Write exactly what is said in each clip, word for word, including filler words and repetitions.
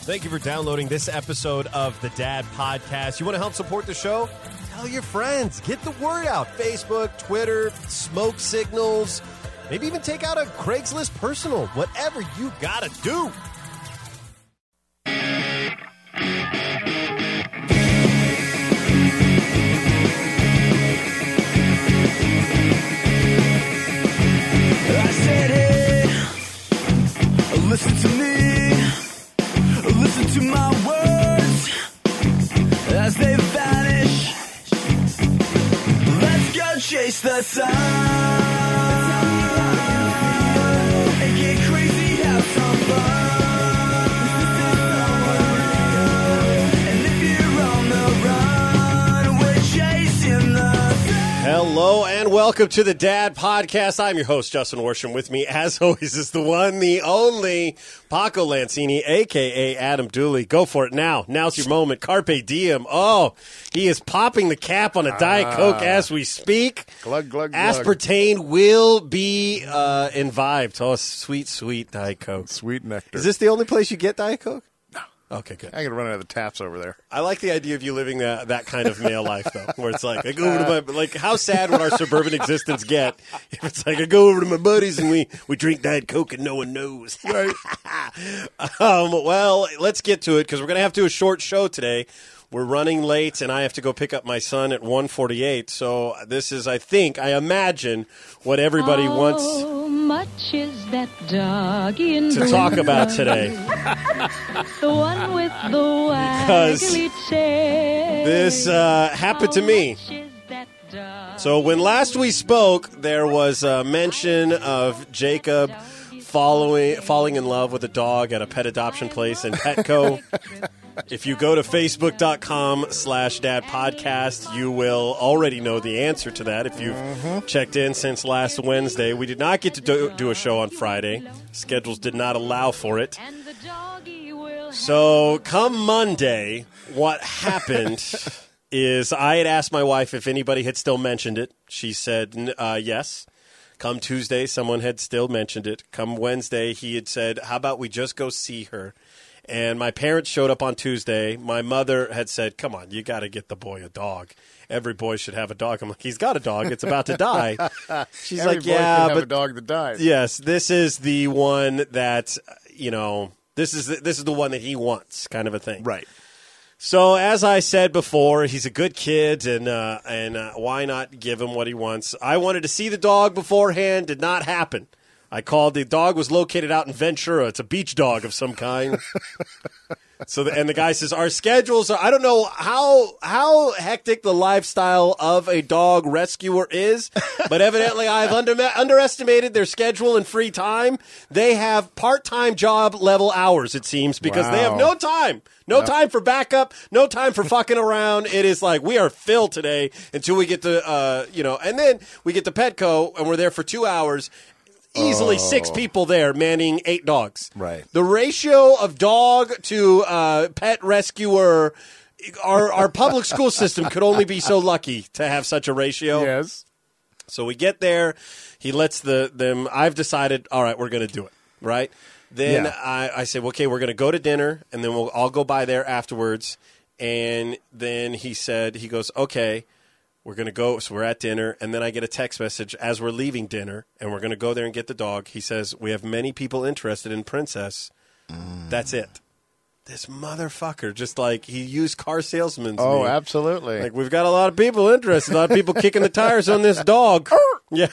Thank you for downloading this episode of the Dad Podcast. You want to help support the show? Tell your friends. Get the word out. Facebook, Twitter, smoke signals. Maybe even take out a Craigslist personal. Whatever you got to do. I said, hey, listen to me. Listen to my words as they vanish. Let's go chase the sun and get crazy, have some fun. And if you're on the run, we're chasing the sun. Hello and welcome to the Dad Podcast. I'm your host, Justin Worsham. With me, as always, is the one, the only Paco Lancini, a k a. Adam Dooley. Go for it now. Now's your moment. Carpe diem. Oh, he is popping the cap on a Diet Ah. Coke as we speak. Glug, glug, glug. Aspartame will be uh, imbibed. Oh, sweet, sweet Diet Coke. Sweet nectar. Is this the only place you get Diet Coke? Okay, good. I got to run out of the taps over there. I like the idea of you living that, that kind of male life, though, where it's like, I go over to my, like, how sad would our suburban existence get if it's like, I go over to my buddies and we, we drink Diet Coke and no one knows. Right. um, well, let's get to it because we're going to have to do a short show today. We're running late, and I have to go pick up my son at one forty-eight. So this is, I think, I imagine, what everybody How wants much is that dog in to blue? talk about today. The one with the Because waggly tail. This uh, happened to me. How much is that dog? So when last we spoke, there was a mention of Jacob following, falling in love with a dog at a pet adoption place in Petco. If you go to facebook.com slash dad podcast, you will already know the answer to that if you've Mm-hmm. checked in since last Wednesday. We did not get to do, do a show on Friday. Schedules did not allow for it. And the doggy will So come Monday, what happened is I had asked my wife if anybody had still mentioned it. She said uh, yes. Come Tuesday, someone had still mentioned it. Come Wednesday, he had said, how about we just go see her? And my parents showed up on Tuesday. My mother had said, come on, you got to get the boy a dog. Every boy should have a dog. I'm like, he's got a dog. It's about to die. She's Every like, boy yeah, can have but a dog that died. yes, this is the one that, you know, this is the, this is the one that he wants, kind of a thing. Right. So as I said before, he's a good kid, and uh, and uh, why not give him what he wants? I wanted to see the dog beforehand. Did not happen. I called. The dog was located out in Ventura. It's a beach dog of some kind. So, the, and the guy says, our schedules are, I don't know how how hectic the lifestyle of a dog rescuer is, but evidently I've under, underestimated their schedule and free time. They have part-time job level hours, it seems, because they have Wow. no time. No Yep. time for backup, no time for fucking around. It is like we are filled today until we get to, uh, you know, and then we get to Petco and we're there for two hours. Easily six Oh. people there manning eight dogs. Right. The ratio of dog to uh, pet rescuer, our, our public school system could only be so lucky to have such a ratio. Yes. So we get there. He lets the them. I've decided, all right, we're going to do it. Right. Then Yeah. I, I said, okay, we're going to go to dinner, and then we'll all go by there afterwards. And then he said, he goes, okay. We're going to go, so we're at dinner, and then I get a text message as we're leaving dinner, and we're going to go there and get the dog. He says, we have many people interested in Princess. Mm. That's it. This motherfucker, just like he used car salesman's Oh, me. absolutely. Like, we've got a lot of people interested, a lot of people kicking the tires on this dog. Yeah.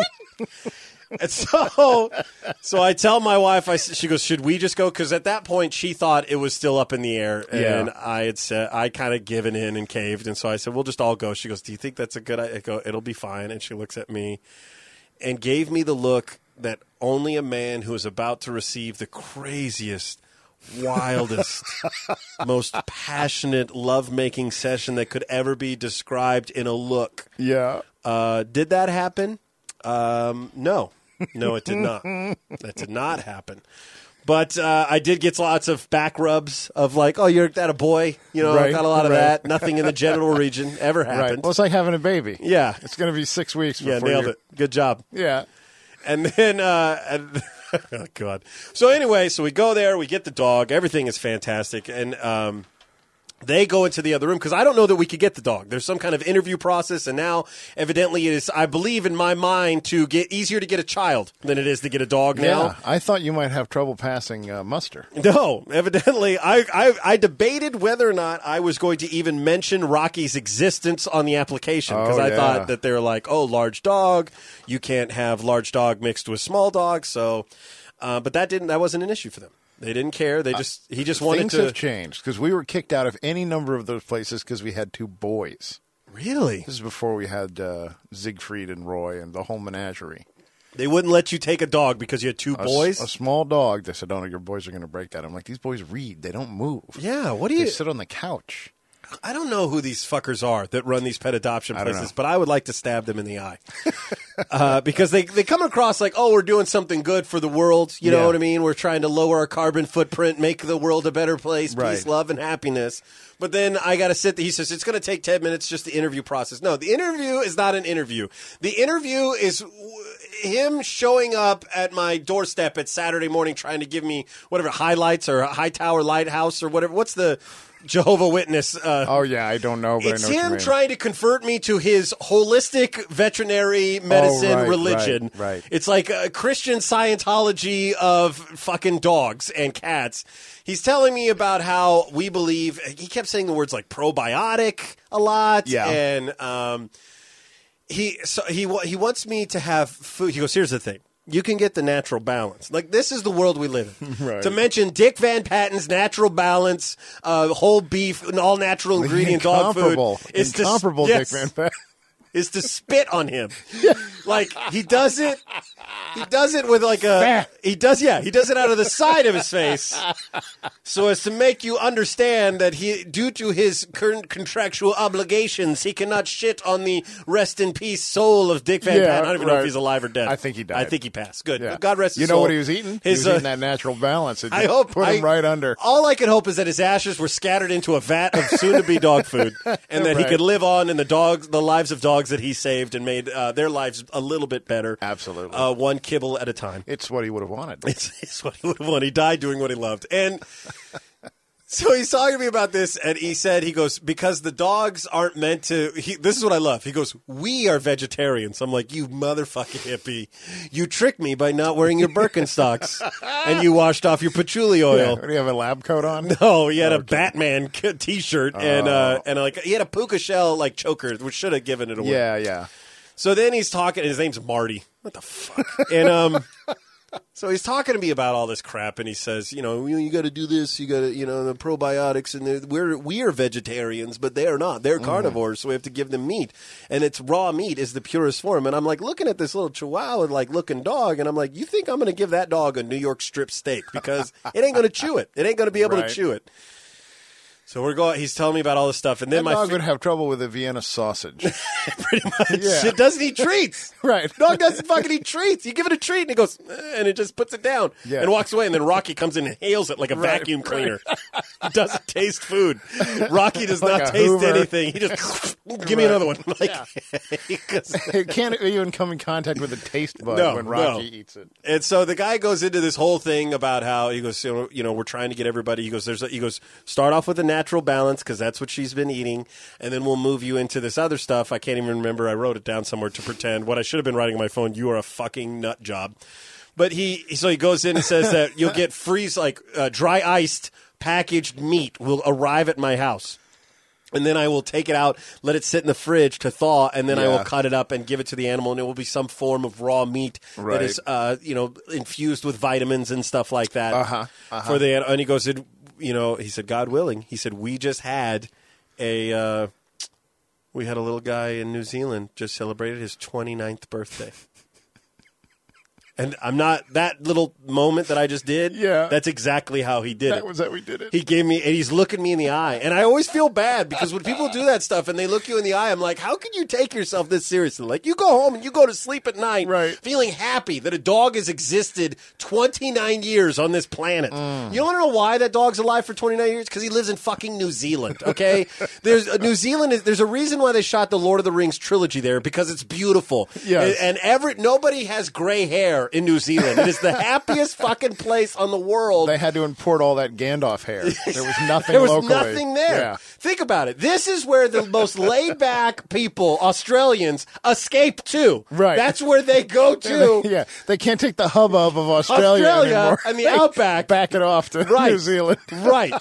And so, so I tell my wife, I, she goes, should we just go? Because at that point, she thought it was still up in the air. And Yeah. I had said, I kind of given in and caved. And so I said, we'll just all go. She goes, do you think that's a good idea? I go, it'll be fine. And she looks at me and gave me the look that only a man who is about to receive the craziest, wildest, most passionate lovemaking session that could ever be described in a look. yeah. Uh, did that happen? Um, no. No, it did not. That did not happen. But uh, I did get lots of back rubs of like, oh, you're that a boy. You know, I Right, got a lot of right. that. Nothing in the genital region ever Right. happened. Well, it's like having a baby. Yeah. It's going to be six weeks Yeah, before nailed you- it. Good job. Yeah. And then uh, and Oh, God. So anyway, so we go there, we get the dog. Everything is fantastic. And um, they go into the other room because I don't know that we could get the dog. There's some kind of interview process, and now evidently it is, I believe in my mind, to get easier to get a child than it is to get a dog now. Yeah, I thought you might have trouble passing uh, muster. No, evidently, I, I I debated whether or not I was going to even mention Rocky's existence on the application because Oh, I yeah. thought that they were like, oh, large dog, you can't have large dog mixed with small dog. So, uh, but that didn't that wasn't an issue for them. They didn't care. They just he just wanted Things to have changed because we were kicked out of any number of those places because we had two boys. really. This is before we had uh, Siegfried and Roy and the whole menagerie. They wouldn't let you take a dog because you had two A s- boys. A, small dog. They said, "Oh no, your boys are going to break that." I'm like, "These boys read. They don't move. Yeah, what do They you? sit on the couch." I don't know who these fuckers are that run these pet adoption I don't places, know. but I would like to stab them in the eye uh, because they they come across like, oh, we're doing something good for the world. You know Yeah. what I mean? We're trying to lower our carbon footprint, make the world a better place, Right. peace, love, and happiness. But then I got to sit there. He says it's going to take ten minutes, just the interview process. No, the interview is not an interview. The interview is w- him showing up at my doorstep at Saturday morning, trying to give me whatever highlights or Hightower Lighthouse or whatever. What's the Jehovah Witness? Uh, Oh yeah, I don't know, but it's I know what you him mean. trying to convert me to his holistic veterinary medicine right, religion. right, right. It's like a Christian Scientology of fucking dogs and cats. He's telling me about how we believe. He kept saying the words like probiotic a lot, Yeah. and um, he so he wa- he wants me to have food. He goes, "Here's the thing." You can get the natural balance. Like, this is the world we live in. Right. To mention Dick Van Patten's natural balance, uh, whole beef, and all natural The ingredient dog food. incomparable, is to- incomparable yes, Dick Van Patten. is to spit on him. Like, he does it. He does it with like a. He does, yeah. He does it out of the side of his face, so as to make you understand that he, due to his current contractual obligations, he cannot shit on the rest in peace soul of Dick Van Yeah, Patten. I don't even know if right. he's alive or dead. I think he died. I think he passed. Good. Yeah. God rest his You know soul. what he was eating? His, he was uh, eating that natural balance. It I just hope put him I- right under. All I can hope is that his ashes were scattered into a vat of soon-to-be dog food, and that he Right. could live on in the dogs, the lives of dogs that he saved, and made uh, their lives a little bit better. Absolutely. uh, one kibble at a time. It's what he would have wanted. It's, it's what he would have wanted. He died doing what he loved, and so he's talking to me about this, and he said, he goes, because the dogs aren't meant to. He, this is what I love. He goes, we are vegetarians. I'm like, you motherfucking hippie, you tricked me by not wearing your Birkenstocks, and you washed off your patchouli oil. Yeah. Do you have a lab coat on? No, he had a Batman k- T-shirt and uh, and like he had a puka shell like choker, which should have given it away. Yeah, yeah. So then he's talking. His name's Marty. What the fuck? And um, so he's talking to me about all this crap, and he says, you know, you, you got to do this. You got to, you know, the probiotics, and the, we're we are vegetarians, but they are not. They're carnivores, so we have to give them meat, and it's raw meat is the purest form. And I'm like looking at this little Chihuahua like looking dog, and I'm like, you think I'm going to give that dog a New York strip steak because it ain't going to chew it. It ain't going to be able Right. to chew it. So we're going. He's telling me about all this stuff, and then That my dog fi- would have trouble with a Vienna sausage. pretty much Yeah. it doesn't eat treats. Right. Dog doesn't fucking eat treats. You give it a treat, and it goes, eh, and it just puts it down Yeah. and walks away. And then Rocky comes in and hails it like a Right, vacuum right. cleaner. He doesn't taste food. Rocky does Like not a taste Hoover. anything. He just give me Right. another one. Like, 'cause- It can't even come in contact with a taste bud No, when Rocky no. eats it. And so the guy goes into this whole thing about how he goes, you know, you know we're trying to get everybody. He goes, there's, a, he goes, start off with a natural balance because that's what she's been eating, and then we'll move you into this other stuff. I can't even remember. I wrote it down somewhere to pretend what I should have been writing on my phone. You are a fucking nut job. But he, so he goes in and says that you'll get freeze like uh, dry iced packaged meat will arrive at my house. And then I will take it out, let it sit in the fridge to thaw, and then I will Yeah. cut it up and give it to the animal, and it will be some form of raw meat that Right. is, uh, you know, infused with vitamins and stuff like that. Uh-huh, uh-huh. For the and he goes, it, you know, he said, God willing, he said, we just had a, uh, we had a little guy in New Zealand just celebrated his twenty-ninth birthday. And I'm not, that little moment that I just did, Yeah. that's exactly how he did it. That was how we did it. He gave me, and he's looking me in the eye. And I always feel bad because when people do that stuff and they look you in the eye, I'm like, how can you take yourself this seriously? Like, you go home and you go to sleep at night Right. feeling happy that a dog has existed twenty-nine years on this planet. Mm. You want to know why that dog's alive for twenty-nine years? Because he lives in fucking New Zealand, okay? there's uh, New Zealand, is, there's a reason why they shot the Lord of the Rings trilogy there because it's beautiful. Yes. And, and every, nobody has gray hair in New Zealand. It is the happiest fucking place on the world. They had to import all that Gandalf hair. There was nothing There was locally. nothing there. Yeah. Think about it. This is where the most laid-back people, Australians, escape to. Right. That's where they go to. Yeah, they can't take the hubbub of Australia, Australia anymore. and the They outback. back it off to Right. New Zealand. Right.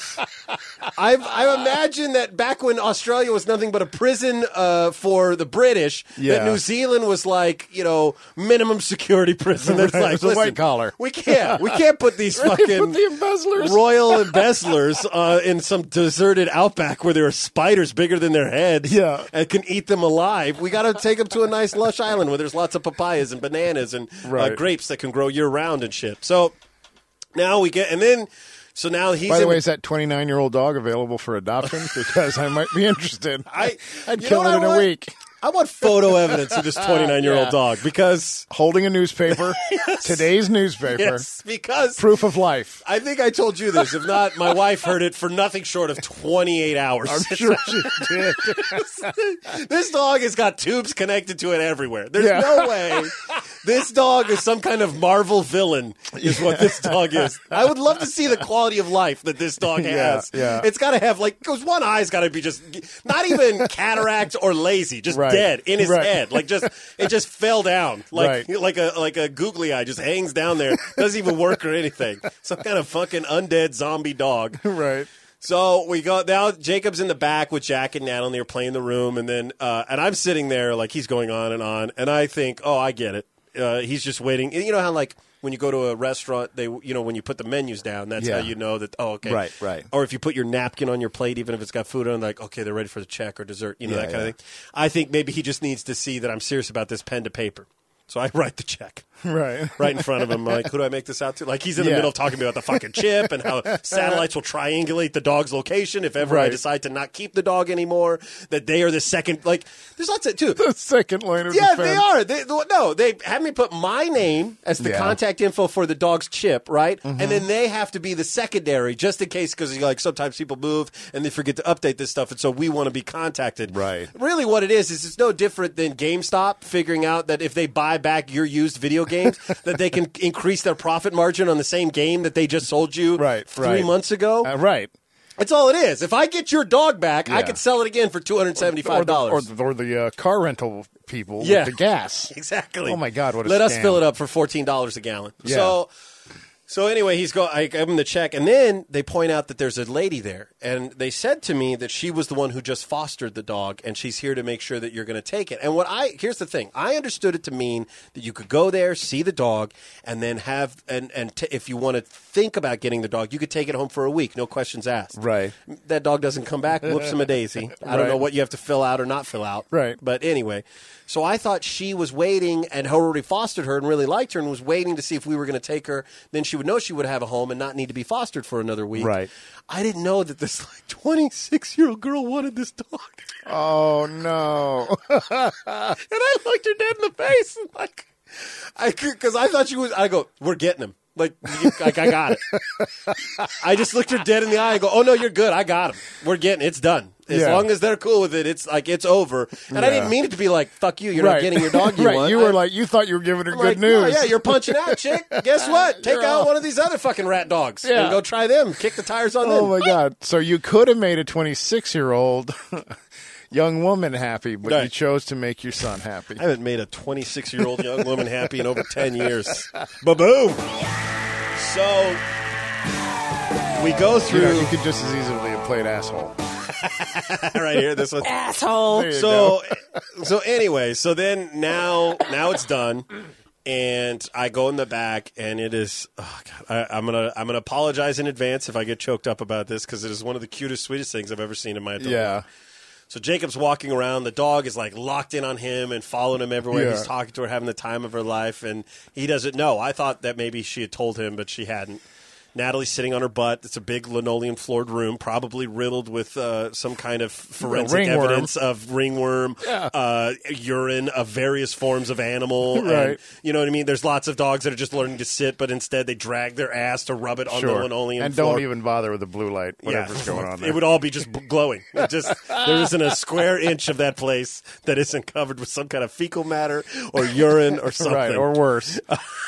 I I imagine that back when Australia was nothing but a prison uh, for the British, Yeah. that New Zealand was like, you know, minimum security prison. That's Right, like, it was a listen, white collar. We can't. We can't put these fucking Put the embezzlers. royal embezzlers uh, in some deserted outback where there are spiders bigger than their heads Yeah. and can eat them alive. We got to take them to a nice lush island where there's lots of papayas and bananas and uh, Right. grapes that can grow year-round and shit. So now we get, and then, so now he's By the in way, is that twenty-nine-year-old dog available for adoption? Because I might be interested. I, I'd you kill know it what in I a want? week. I want photo evidence of this twenty-nine-year-old Yeah. dog because, Holding a newspaper, today's newspaper, yes, because proof of life. I think I told you this. If not, my wife heard it for nothing short of twenty-eight hours. I'm sure she did. This dog has got tubes connected to it everywhere. There's Yeah. no way this dog is some kind of Marvel villain, is what this dog is. I would love to see the quality of life that this dog Yeah, has. yeah. It's got to have, like, because one eye's got to be just, not even cataract or lazy, just Right. dead in his Right. head. Like, just, it just fell down. Like, Right. like a like a googly eye just hangs down there. Doesn't even work or anything. Some kind of fucking undead zombie dog. Right. So we go now. Jacob's in the back with Jack and Natalie. They're playing the room, and then uh, and I'm sitting there like he's going on and on, and I think, oh, I get it. Uh, he's just waiting. You know how like when you go to a restaurant, they you know when you put the menus down, that's Yeah. how you know that. Oh, okay, Right, right. Or if you put your napkin on your plate, even if it's got food on, like okay, they're ready for the check or dessert. You know Yeah, that kind yeah. of thing. I think maybe he just needs to see that I'm serious about this pen to paper. So I write the check. Right. Right in front of him, like, who do I make this out to? Like, he's in the Yeah. middle of talking about the fucking chip and how satellites will triangulate the dog's location if ever I Right. decide to not keep the dog anymore. That they are the second, like, there's lots of too. The second line of Yeah, defense. they are. They, no, they have me put my name as the Yeah. contact info for the dog's chip, right? Mm-hmm. And then they have to be the secondary, just in case, because like sometimes people move and they forget to update this stuff, and so we want to be contacted. Right. Really, what it is is it's no different than GameStop figuring out that if they buy back your used video games, that they can increase their profit margin on the same game that they just sold you Right, three right. months ago. Uh, right. That's all it is. If I get your dog back, I Yeah. could sell it again for two hundred seventy-five dollars. Or the, or the, or the uh, car rental people Yeah. with the gas. Exactly. Oh, my God, what a Let us scam. fill it up for fourteen dollars a gallon. Yeah. So, so anyway, he's go. I give him the check, and then they point out that there's a lady there, and they said to me that she was the one who just fostered the dog, and she's here to make sure that you're going to take it. And what I here's the thing, I understood it to mean that you could go there, see the dog, and then have and and t- if you want to think about getting the dog, you could take it home for a week, no questions asked. Right. That dog doesn't come back. Whoops him a daisy. I don't Right. know what you have to fill out or not fill out. Right. But anyway, so I thought she was waiting and had already fostered her and really liked her and was waiting to see if we were going to take her. Then she would know she would have a home and not need to be fostered for another week. Right. I didn't know that this like twenty-six-year-old girl wanted this dog. Oh, no. And I looked her dead in the face and like, I because I thought she was. I go, we're getting him. Like, you, like I got it. I just looked her dead in the eye and go, oh no, you're good. I got him. We're getting it's done. As Yeah. long as they're cool with it, it's like it's over. And I Yeah. didn't mean it to be like, fuck you. You're not Right. getting your dog you right. want. You were I- like, you thought you were giving her I'm good like, news. Yeah, yeah, you're punching out, chick. Guess what? Take You're out off. one of these other fucking rat dogs Yeah. and go try them. Kick the tires on them. Oh, my God. So you could have made a twenty-six-year-old young woman happy, but you Right. chose to make your son happy. I haven't made a twenty-six-year-old young woman happy in over ten years. Ba-boom. So we go You through know, you could just as easily have played asshole. right here. This one. Asshole. There you So, go. so anyway, so then now, now it's done, and I go in the back, and it is. Oh God, I, I'm gonna, I'm gonna apologize in advance if I get choked up about this because it is one of the cutest, sweetest things I've ever seen in my adult Yeah. life. So Jacob's walking around. The dog is like locked in on him and following him everywhere. Yeah. He's talking to her, having the time of her life, and he doesn't know. I thought that maybe she had told him, but she hadn't. Natalie's sitting on her butt. It's a big linoleum-floored room, probably riddled with uh, some kind of forensic ringworm. evidence of ringworm, Yeah. uh, urine of various forms of animal. Right. And, you know what I mean? There's lots of dogs that are just learning to sit, but instead they drag their ass to rub it on the Sure. linoleum And floor. don't even bother with the blue light, whatever's going on there. It would all be just b- glowing. It just there isn't a square inch of that place that isn't covered with some kind of fecal matter or urine or something. Right, or worse.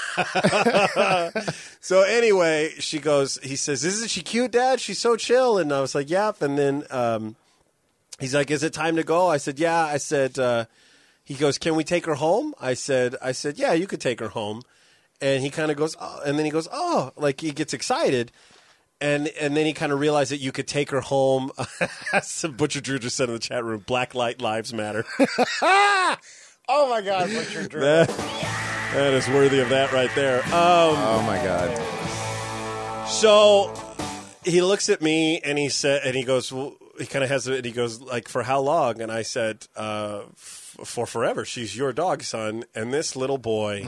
So anyway, she goes. He says, "Isn't she cute, Dad? She's so chill." And I was like, "Yep." And then um, he's like, "Is it time to go?" I said, "Yeah." I said, uh, "He goes, can we take her home?" I said, "I said, yeah, you could take her home." And he kind of goes, "Oh," and then he goes, "Oh," like he gets excited. And and then he kind of realized that you could take her home. As Butcher Drew just said in the chat room, Black Light Lives Matter. Oh, my God, Butcher Drew. that, that is worthy of that right there. Um, Oh, my God. so he looks at me and he said, and he goes, well, he kind of has it. And he goes, like, for how long? And I said, uh, f- for forever. She's your dog, son. And this little boy,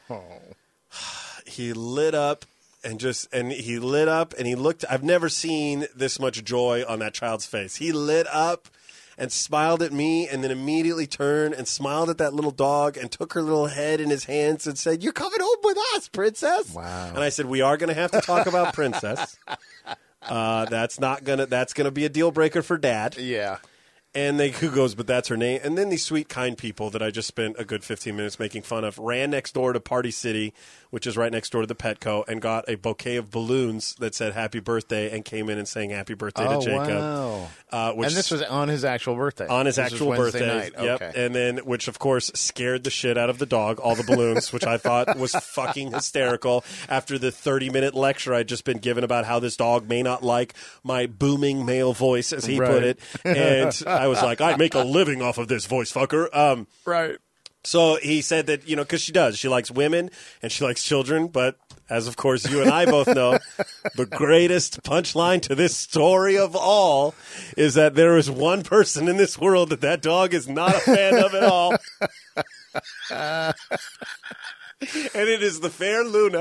he lit up. And just and he lit up and he looked. I've never seen this much joy on that child's face. He lit up and smiled at me, and then immediately turned and smiled at that little dog and took her little head in his hands and said, "You're coming home with us, Princess." Wow. And I said, "We are going to have to talk about Princess. Uh, that's not gonna. That's gonna be a deal breaker for Dad." Yeah. And they who goes, but that's her name. And then these sweet, kind people that I just spent a good fifteen minutes making fun of ran next door to Party City, which is right next door to the Petco, and got a bouquet of balloons that said "Happy Birthday" and came in and sang "Happy Birthday" Oh, to Jacob. wow. Uh, which And this was on his actual birthday. on his This was actual Wednesday birthday. night. Yep. Okay. And then, which of course scared the shit out of the dog, all the balloons, which I thought was fucking hysterical after the thirty minute lecture I'd just been given about how this dog may not like my booming male voice, as he Right. put it. And I was like, I make a living off of this voice, fucker. Um, Right. so he said that, you know, because she does. She likes women and she likes children. But as, of course, you and I both know, the greatest punchline to this story of all is that there is one person in this world that that dog is not a fan of at all. And it is the fair Luna.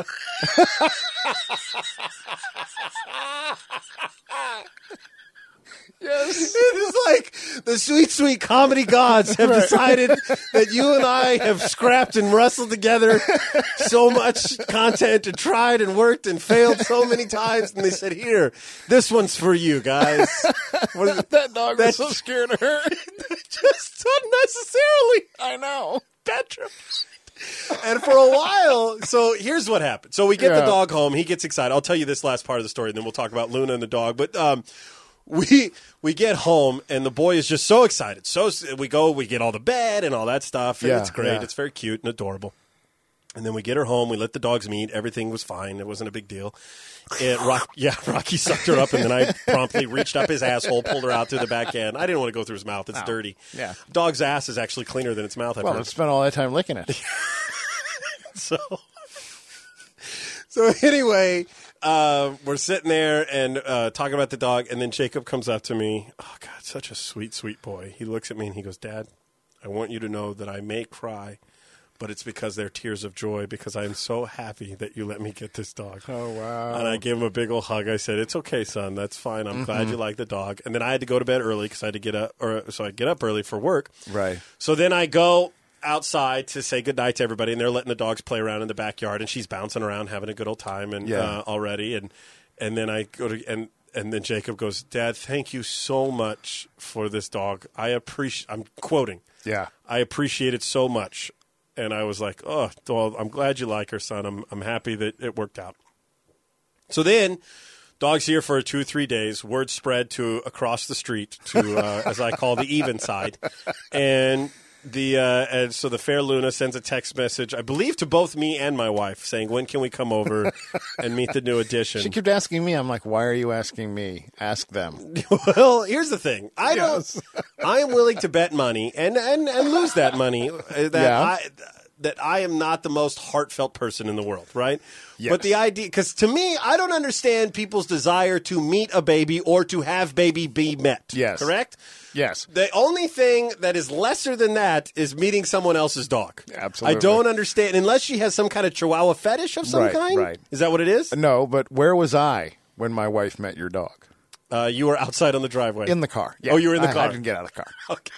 Yes. It is like the sweet, sweet comedy gods have decided that you and I have scrapped and wrestled together so much content and tried and worked and failed so many times. And they said, here, this one's for you guys. What is it? That dog That's- was so scared of her. Just unnecessarily. I know. Petrified. And for a while, so here's what happened. So we get the Yeah. dog home. He gets excited. I'll tell you this last part of the story, and then we'll talk about Luna and the dog. But um, we we get home, and the boy is just so excited. So we go, we get all the bed and all that stuff, and Yeah, it's great. yeah. It's very cute and adorable. And then we get her home. We let the dogs meet. Everything was fine. It wasn't a big deal. And Rock, yeah, Rocky sucked her up, and then I promptly reached up his asshole, pulled her out through the back end. I didn't want to go through his mouth. It's dirty. Yeah. Dog's ass is actually cleaner than its mouth, I've Well, heard. it spent all that time licking it. So, so anyway, uh, we're sitting there and uh, talking about the dog, and then Jacob comes up to me. Oh, God, such a sweet, sweet boy. He looks at me and he goes, Dad, I want you to know that I may cry, but it's because they're tears of joy because I am so happy that you let me get this dog. Oh, wow. And I gave him a big old hug. I said, it's okay, son. That's fine. I'm glad you like the dog. And then I had to go to bed early because I had to get up, or so I get up early for work. Right. So then I go outside to say goodnight to everybody, and they're letting the dogs play around in the backyard, and she's bouncing around having a good old time and Yeah. uh, already. And and then I go to and and then Jacob goes, Dad, thank you so much for this dog. I appreciate. I'm quoting. Yeah. I appreciate it so much. And I was like, oh, well, I'm glad you like her, son. I'm I'm happy that it worked out. So then, dog's here for two, three days. Word spread to across the street to, uh, as I call the even side. And the uh, and so the fair Luna sends a text message, I believe, to both me and my wife, saying, when can we come over and meet the new addition? She kept asking me. I'm like, why are you asking me? Ask them. Well, here's the thing. I Yes. don't. I am willing to bet money and, and, and lose that money. uh, That Yeah. I, that I am not the most heartfelt person in the world, right? Yes. But the idea, because to me, I don't understand people's desire to meet a baby or to have baby be met. Yes. Correct? Yes. The only thing that is lesser than that is meeting someone else's dog. Absolutely. I don't understand, unless she has some kind of chihuahua fetish of some Right, kind. right. Is that what it is? No, but where was I when my wife met your dog? Uh, you were outside on the driveway. In the car. Yeah. Oh, you were in the I, car. I didn't get out of the car. Okay.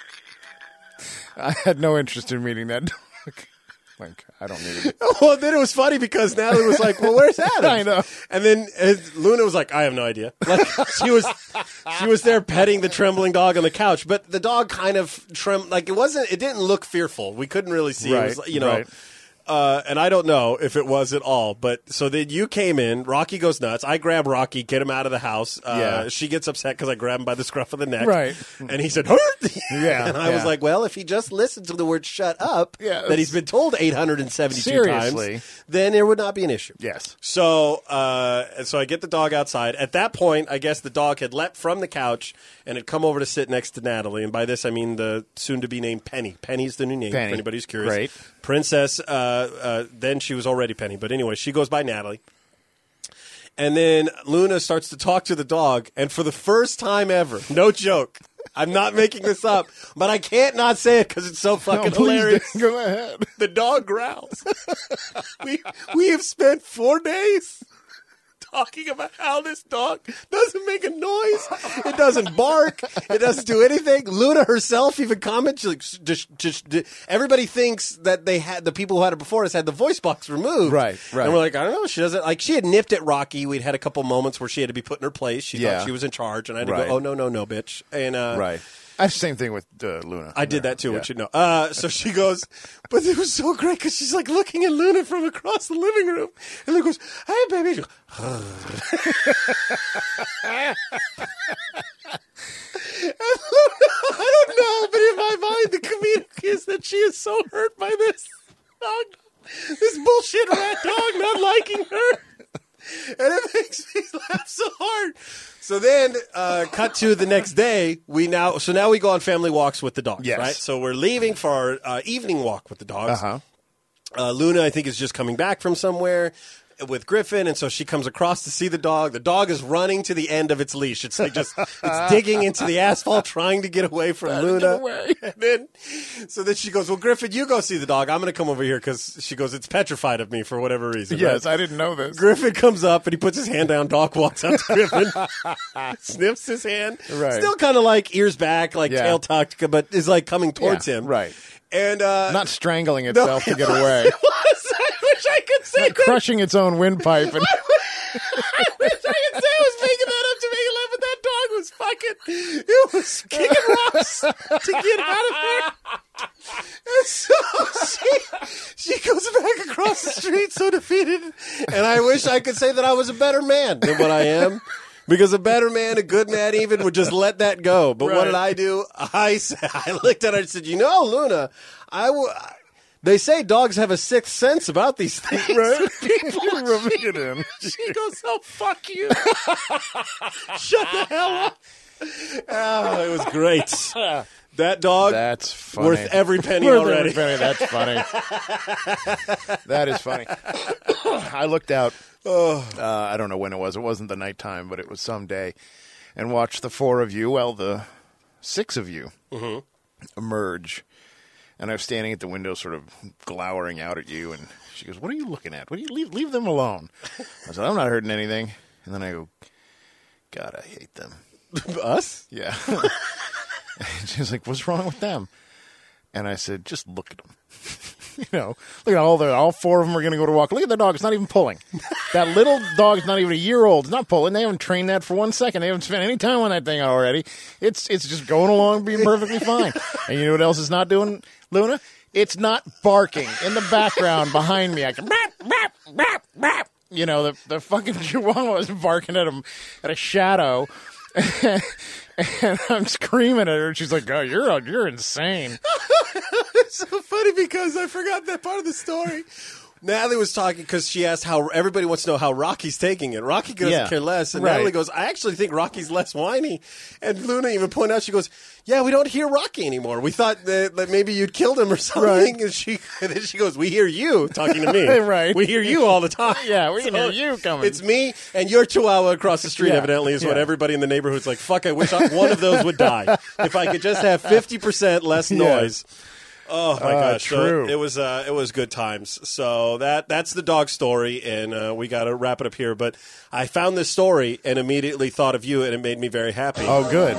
I had no interest in meeting that dog. Like, I don't need it. Well, then it was funny because Natalie was like, "Well, where's Adam?" I know. And then uh, Luna was like, "I have no idea." Like she was, she was there petting the trembling dog on the couch, but the dog kind of trem like it wasn't. It didn't look fearful. We couldn't really see. Right, It was, you know. right. Uh, and I don't know if it was at all, but so then you came in. Rocky goes nuts. I grab Rocky, get him out of the house. Uh, Yeah. She gets upset because I grab him by the scruff of the neck. Right. And he said, "Hurt." Yeah, And I was yeah. like, well, if he just listened to the word "shut up," Yeah, that he's been told eight hundred seventy-two Seriously. times, then there would not be an issue. Yes. So, uh, and so I get the dog outside. At that point, I guess the dog had leapt from the couch and had come over to sit next to Natalie. And by this, I mean the soon-to-be named Penny. Penny's the new name, Penny. for anybody who's curious. Great. Princess, uh, uh, then she was already Penny. But anyway, she goes by Natalie. And then Luna starts to talk to the dog. And for the first time ever, no joke, I'm not making this up, but I can't not say it because it's so fucking No, please hilarious. do. Go ahead. The dog growls. we we have spent four days talking about how this dog doesn't make a noise. It doesn't bark. It doesn't do anything. Luna herself even comments. Like, just, just, everybody thinks that they had the people who had it before us had the voice box removed. Right, right. And we're like, I don't know. She doesn't like. She had nipped at Rocky. We'd had a couple moments where she had to be put in her place. She Yeah. thought she was in charge, and I had to Right. go, oh no, no, no, bitch. And uh, Right. I have the same thing with uh, Luna. I did There. that too, Yeah. which you know. Uh, so she goes, but it was so great because she's like looking at Luna from across the living room, and Luna goes, "Hey, baby." She goes, and Luna, I don't know, but in my mind, the comedic is that she is so hurt by this dog, this bullshit rat dog not liking her, and it makes me laugh so hard. So then, uh, cut to the next day. We now, so now we go on family walks with the dogs, Yes. right? So we're leaving for our uh, evening walk with the dogs. Uh-huh. Uh, Luna, I think, is just coming back from somewhere with Griffin, and so she comes across to see the dog. The dog is running to the end of its leash. It's like just it's digging into the asphalt, trying to get away from Luna. away. And then, so then she goes, "Well, Griffin, you go see the dog. I'm going to come over here because she goes, it's petrified of me for whatever reason." Yes, right? I didn't know this. Griffin comes up and he puts his hand down. Dog walks up to Griffin, sniffs his hand, Right. still kind of like ears back, like Yeah. tail tucked, but is like coming towards Yeah, him, right. And uh, Not strangling itself to get away. It was. I wish I could say Not that. crushing its own windpipe. And I wish I could say I was making that up to make it laugh, but that dog was fucking. It was kicking rocks to get out of there. And so she she goes back across the street so defeated, and I wish I could say that I was a better man than what I am. Because a better man, a good man even, would just let that go. But what Right. did I do? I said, I looked at her and said, "You know, Luna, I w- they say dogs have a sixth sense about these things." Right. People, rubbing it in. she goes, "Oh, fuck you." Shut the hell up. Oh, it was great. That dog, That's funny. worth every penny Worth already. every penny. That's funny. That is funny. I looked out. Uh, I don't know when it was. It wasn't the nighttime, but it was some day, and watched the four of you, well, the six of you, Mm-hmm. emerge. And I was standing at the window, sort of glowering out at you. And she goes, "What are you looking at? What do you leave? Leave them alone." I said, "I'm not hurting anything." And then I go, "God, I hate them." Us? Yeah. And she's like, "What's wrong with them?" And I said, "Just look at them." You know, look at all the all four of them are going to go to walk. Look at the dog; it's not even pulling. That little dog's not even a year old. It's not pulling. They haven't trained that for one second. They haven't spent any time on that thing already. It's it's just going along, being perfectly fine. And you know what else it's not doing, Luna? It's not barking in the background behind me. I can rap, rap, rap, rap. You know, the the fucking chihuahua is barking at him at a shadow. And I'm screaming at her, and she's like, "Oh, you're you're insane." It's so funny because I forgot that part of the story. Natalie was talking because she asked how everybody wants to know how Rocky's taking it. Rocky doesn't Yeah. care less. And Right. Natalie goes, I actually think Rocky's less whiny. And Luna even pointed out, she goes, yeah, we don't hear Rocky anymore. We thought that, that maybe you'd killed him or something. Right. And, she, and then she goes, we hear you talking to me. Right. We hear you all the time. Yeah, we can hear you coming. It's me and your chihuahua across the street, Yeah. evidently, is what Yeah. everybody in the neighborhood's like, fuck, I wish I, one of those would die. If I could just have fifty percent less Yeah. noise. Oh my Uh, gosh! So true. it was uh, it was good times. So that that's the dog story, and uh, we got to wrap it up here. But I found this story and immediately thought of you, and it made me very happy. Oh, good.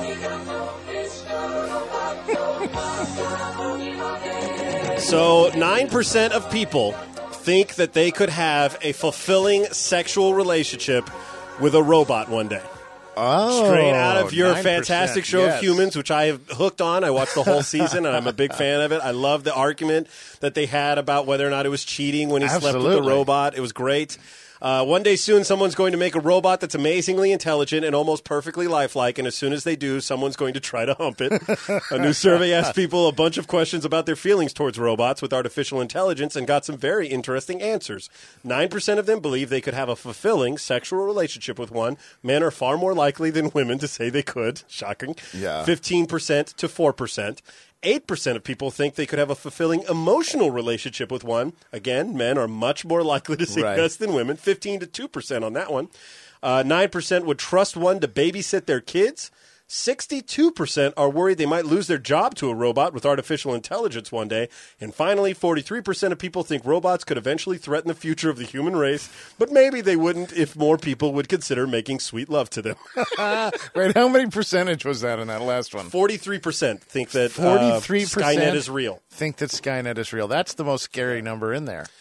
So nine percent of people think that they could have a fulfilling sexual relationship with a robot one day. Oh, Straight out of your nine percent, fantastic show yes. of Humans, which I have hooked on. I watched the whole season, and I'm a big fan of it. I love the argument that they had about whether or not it was cheating when he slept with the Absolutely. robot. It was great. Uh, one day soon, someone's going to make a robot that's amazingly intelligent and almost perfectly lifelike, and as soon as they do, someone's going to try to hump it. A new survey asked people a bunch of questions about their feelings towards robots with artificial intelligence and got some very interesting answers. nine percent of them believe they could have a fulfilling sexual relationship with one. Men are far more likely than women to say they could. Shocking. Yeah. fifteen percent to four percent. eight percent of people think they could have a fulfilling emotional relationship with one. Again, men are much more likely to say Right. yes than women, fifteen to two percent on that one. Uh, nine percent would trust one to babysit their kids. sixty-two percent are worried they might lose their job to a robot with artificial intelligence one day. And finally, forty-three percent of people think robots could eventually threaten the future of the human race, but maybe they wouldn't if more people would consider making sweet love to them. Wait, how many percentage was that in that last one? forty-three percent think that uh, forty-three percent Skynet is real. Think that Skynet is real. That's the most scary number in there.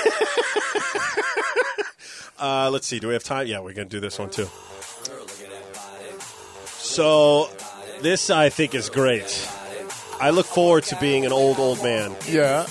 Uh, let's see. Do we have time? Yeah, we're going to do this one too. So, this I think is great. I look forward to being an old, old man Yeah.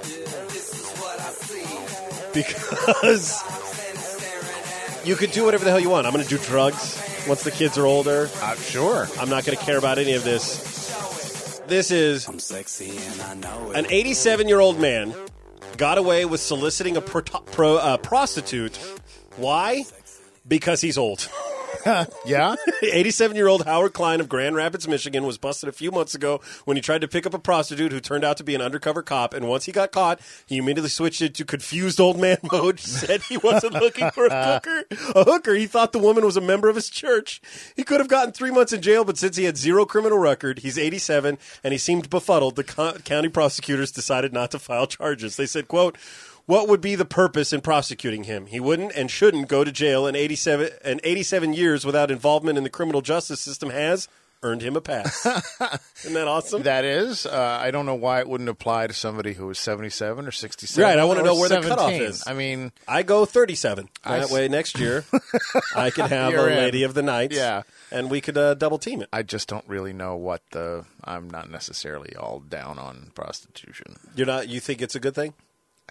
because you could do whatever the hell you want. I'm going to do drugs once the kids are older. Uh, sure. I'm not going to care about any of this. This is an eighty-seven-year-old man got away with soliciting a pro- pro- uh, prostitute. Why? Because he's old. Yeah? eighty-seven-year-old Howard Klein of Grand Rapids, Michigan, was busted a few months ago when he tried to pick up a prostitute who turned out to be an undercover cop. And once he got caught, he immediately switched it to confused old man mode. Said he wasn't looking for a hooker. A hooker. He thought the woman was a member of his church. He could have gotten three months in jail, but since he had zero criminal record, he's eighty-seven, and he seemed befuddled. The co- county prosecutors decided not to file charges. They said, quote, what would be the purpose in prosecuting him? He wouldn't and shouldn't go to jail, and eighty-seven, and eighty-seven years without involvement in the criminal justice system has earned him a pass. Isn't that awesome? That is. Uh, I don't know why it wouldn't apply to somebody who is seventy-seven or sixty-seven. Right, I wanna or know where the seventeen. cutoff is. I mean, I go thirty-seven. I That s- way next year I can have a You're in. lady of the night. Yeah. And we could uh, double team it. I just don't really know what the. I'm not necessarily all down on prostitution. You're not. You think it's a good thing?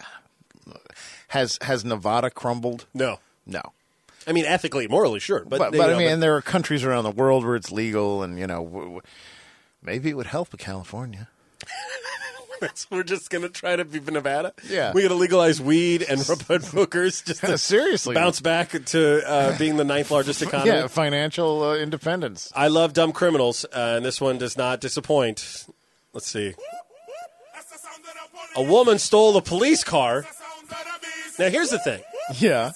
Has has Nevada crumbled? No. No. I mean, ethically, morally, sure. But, But, you but know, I mean, and there are countries around the world where it's legal, and you know, w- w- maybe it would help with California. so we're just going to try to be Nevada? Yeah. We're going to legalize weed and put hookers just to Seriously, bounce back to uh, being the ninth largest economy. yeah, financial uh, independence. I love Dumb Criminals, uh, and this one does not disappoint. Let's see. A woman stole a police car. Now, here's the thing. Yeah,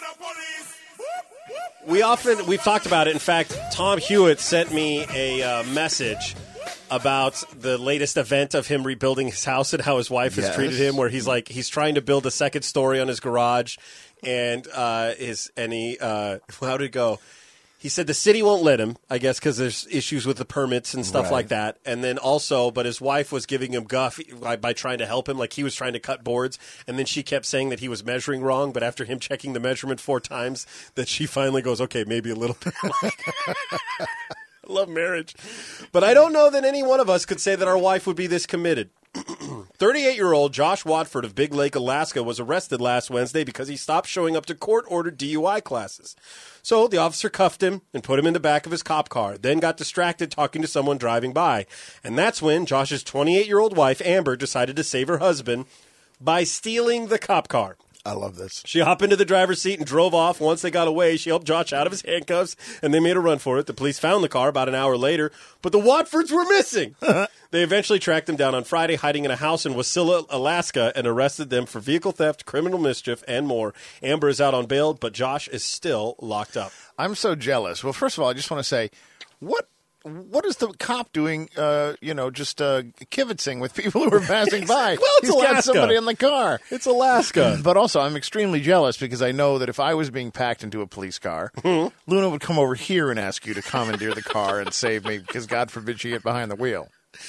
We often, we've talked about it. In fact, Tom Hewitt sent me a uh, message about the latest event of him rebuilding his house and how his wife has Yes. treated him, where he's like, he's trying to build a second story on his garage, and uh, his, and he, uh, how did it go? He said the city won't let him, I guess, because there's issues with the permits and stuff Right. like that. And then also, but his wife was giving him guff by, by trying to help him. Like he was trying to cut boards. And then she kept saying that he was measuring wrong. But after him checking the measurement four times, that she finally goes, okay, maybe a little bit. I love marriage. But I don't know that any one of us could say that our wife would be this committed. thirty-eight-year-old Josh Watford of Big Lake, Alaska, was arrested last Wednesday because he stopped showing up to court-ordered D U I classes. So the officer cuffed him and put him in the back of his cop car, then got distracted talking to someone driving by. And that's when Josh's twenty-eight-year-old wife, Amber, decided to save her husband by stealing the cop car. I love this. She hopped into the driver's seat and drove off. Once they got away, she helped Josh out of his handcuffs, and they made a run for it. The police found the car about an hour later, but the Watfords were missing. They eventually tracked them down on Friday, hiding in a house in Wasilla, Alaska, and arrested them for vehicle theft, criminal mischief, and more. Amber is out on bail, but Josh is still locked up. I'm so jealous. Well, first of all, I just want to say, what what is the cop doing, uh, you know, just uh, kibitzing with people who are passing by? Well, it's He's got Alaska. somebody in the car. It's Alaska. But also, I'm extremely jealous because I know that if I was being packed into a police car, Luna would come over here and ask you to commandeer the car and save me because, God forbid, she get behind the wheel.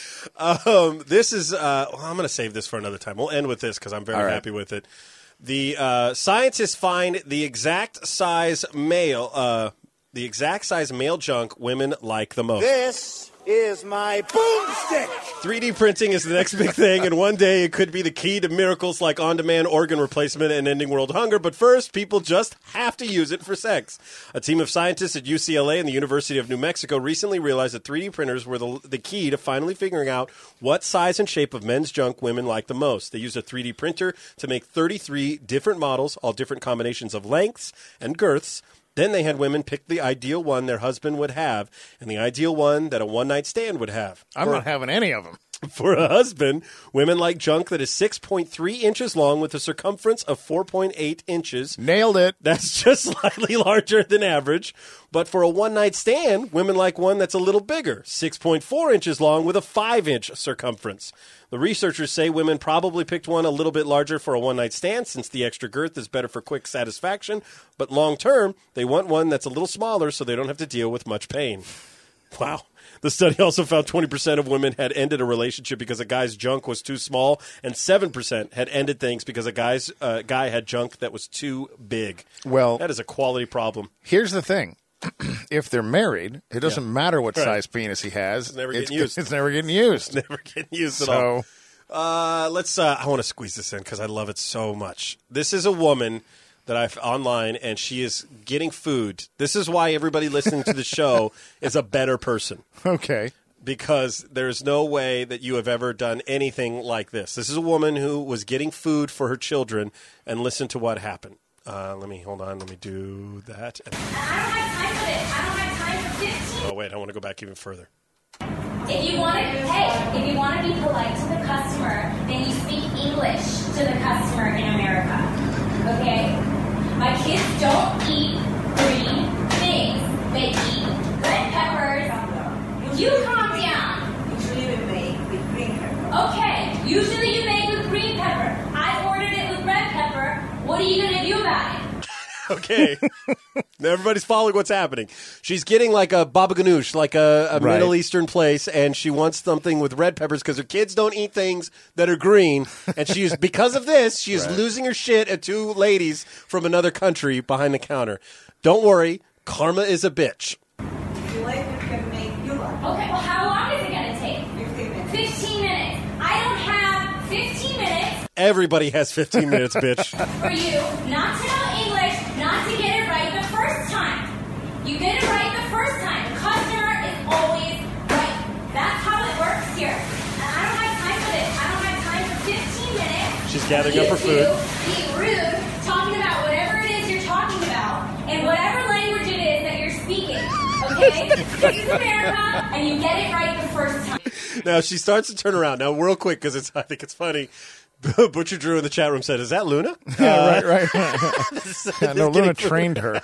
Um, this is, uh, well, I'm going to save this for another time. We'll end with this because I'm very All right. happy with it. The uh, scientists find the exact size male, uh, the exact size male junk women like the most. This is my boomstick. three D printing is the next big thing, and one day it could be the key to miracles like on-demand organ replacement and ending world hunger. But first, people just have to use it for sex. A team of scientists at U C L A and the University of New Mexico recently realized that three D printers were the, the key to finally figuring out what size and shape of men's junk women like the most. They used a three D printer to make thirty-three different models, all different combinations of lengths and girths. Then they had women pick the ideal one their husband would have and the ideal one that a one-night stand would have. I'm For- not having any of them. For a husband, women like junk that is six point three inches long with a circumference of four point eight inches. Nailed it. That's just slightly larger than average. But for a one-night stand, women like one that's a little bigger, six point four inches long with a five inch circumference. The researchers say women probably picked one a little bit larger for a one-night stand since the extra girth is better for quick satisfaction. But long-term, they want one that's a little smaller so they don't have to deal with much pain. Wow. The study also found twenty percent of women had ended a relationship because a guy's junk was too small, and seven percent had ended things because a guy's uh, guy had junk that was too big. Well- that is a quality problem. Here's the thing. If they're married, it doesn't Yeah. matter what Right. size penis he has. It's never getting it's, used. It's never getting used. Never getting used at all. So, Uh, let's. Uh, I want to squeeze this in because I love it so much. This is a woman that I've online, and she is getting food. This is why everybody listening to the show is a better person. okay. Because there's no way that you have ever done anything like this. This is a woman who was getting food for her children, and listen to what happened. Uh, let me, hold on, let me do that. I don't have time for this. I don't have time for fifteen. Oh, wait, I want to go back even further. If you want to, hey, if you want to be polite to the customer, then you speak English to the customer in America. Okay? My kids don't eat green things. They eat red peppers. You calm down. Usually we make with green pepper. Okay, usually you make with green pepper. I ordered it with red pepper. What are you going to do about it? Okay. Now everybody's following what's happening. She's getting like a baba ganoush, like a, a Right. Middle Eastern place, and she wants something with red peppers because her kids don't eat things that are green. And she is, because of this, she is Right. losing her shit at two ladies from another country behind the counter. Don't worry, karma is a bitch. If you like, we can make you one. Okay, well, how long is it going to take? fifteen minutes. fifteen minutes. I don't have fifteen minutes Everybody has fifteen minutes, bitch. for you not to know English, not to get it right the first time. You get it right the first time. The customer is always right. That's how it works here. And I don't have time for this. I don't have time for fifteen minutes. She's gathering you up her food. two being rude, talking about whatever it is you're talking about, and whatever language it is that you're speaking. Okay? This is America, and you get it right the first time. Now she starts to turn around. Now, real quick, because it's I think it's funny. Butcher Drew in the chat room said, "Is that Luna?" Yeah, right, right. Yeah, no, Luna trained her.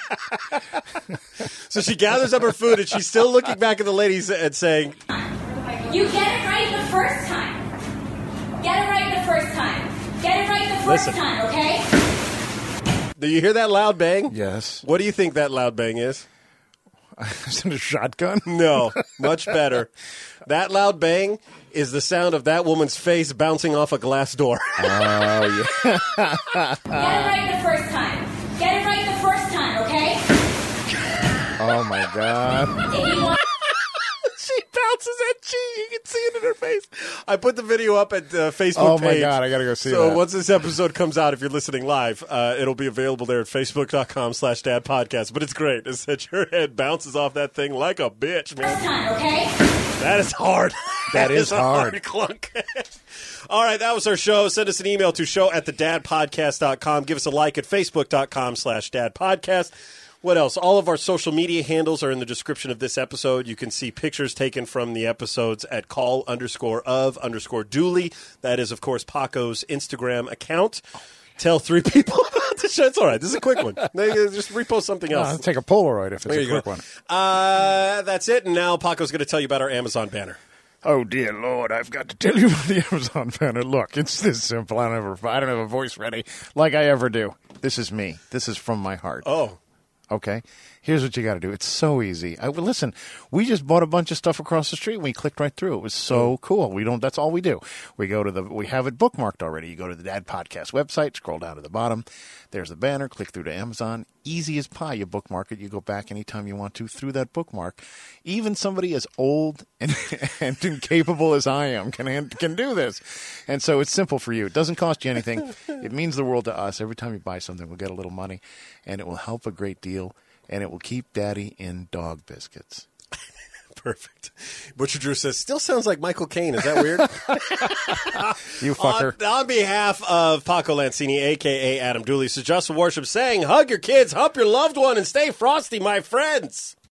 So she gathers up her food, and she's still looking back at the ladies and saying, You get it right the first time. Get it right the first time. Get it right the first Listen. time, okay? "Do you hear that loud bang?" Yes. What do you think that loud bang is? Is it a shotgun? No, much better. That loud bang is the sound of that woman's face bouncing off a glass door. Oh, yeah. Get it right the first time. Get it right the first time, okay? Oh, my God. If you want She bounces at G. You can see it in her face. I put the video up at the Facebook Oh, page. my God, I gotta go see so that. once this episode comes out, if you're listening live, uh, it'll be available there at facebook.com slash dad podcast. But it's great. It's that your head bounces off that thing like a bitch, man. First time, okay? That is hard. That is a hard. hard clunk. All right, that was our show. Send us an email to show at the dad podcast dot com. Give us a like at facebook.com slash dad podcast. What else? All of our social media handles are in the description of this episode. You can see pictures taken from the episodes at call underscore of underscore Dooley. That is, of course, Paco's Instagram account. Tell three people about the show. It's all right. This is a quick one. They, uh, Just repost something No, else. I'll take a Polaroid if it's There a you quick go. one. Uh, that's it. And now Paco's going to tell you about our Amazon banner. Oh dear Lord, I've got to tell you about the Amazon banner. Look, it's this simple. I don't have a, I don't have a voice ready like I ever do. This is me. This is from my heart. Oh. Okay, here's what you got to do. It's so easy. I, well, listen, we just bought a bunch of stuff across the street. And we clicked right through. It was so cool. We don't. That's all we do. We go to the. We have it bookmarked already. You go to the Dad Podcast website. Scroll down to the bottom. There's the banner. Click through to Amazon. Easy as pie. You bookmark it. You go back anytime you want to through that bookmark. Even somebody as old and, and incapable as I am can can do this. And so it's simple for you. It doesn't cost you anything. It means the world to us. Every time you buy something, we'll get a little money, and it will help a great deal. And it will keep Daddy in dog biscuits. Perfect. Butcher Drew says, still sounds like Michael Caine. Is that weird? You fucker. On, on behalf of Paco Lancini, a k a. Adam Dooley, this is Justin Worship saying, hug your kids, hump your loved one, and stay frosty, my friends.